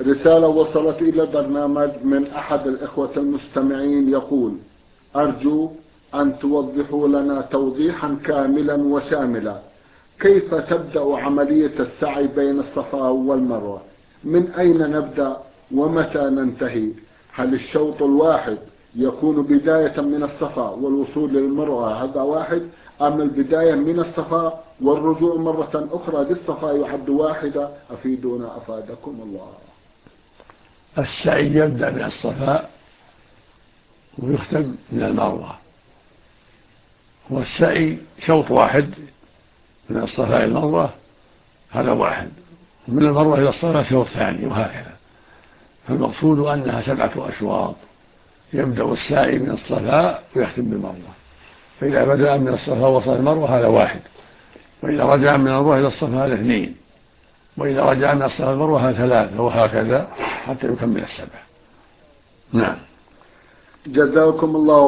رسالة وصلت إلى البرنامج من أحد الإخوة المستمعين يقول: أرجو أن توضحوا لنا توضيحا كاملا وشاملا كيف تبدأ عملية السعي بين الصفا والمروة؟ من أين نبدأ ومتى ننتهي؟ هل الشوط الواحد يكون بداية من الصفا والوصول للمروة هذا واحد، أم البداية من الصفا والرجوع مرة أخرى للصفا يعد واحدة؟ أفيدونا أفادكم الله. السعي يبدأ من الصفا ويختم من المروة، والسعي شوط واحد من الصفا إلى المروة هذا واحد، ومن المروة إلى الصفا شوط ثاني، وهكذا. فالمقصود أنها 7 أشواط، يبدأ السعي من الصفا ويختم بالمروة. فإذا بدأ من الصفا وصل المروة هذا واحد، وإذا رجع من المروة إلى الصفا هذا 2، وإذا رجع من الصفا المروة هذا 3، وهكذا حتى يكمل 7. نعم. جزاكم الله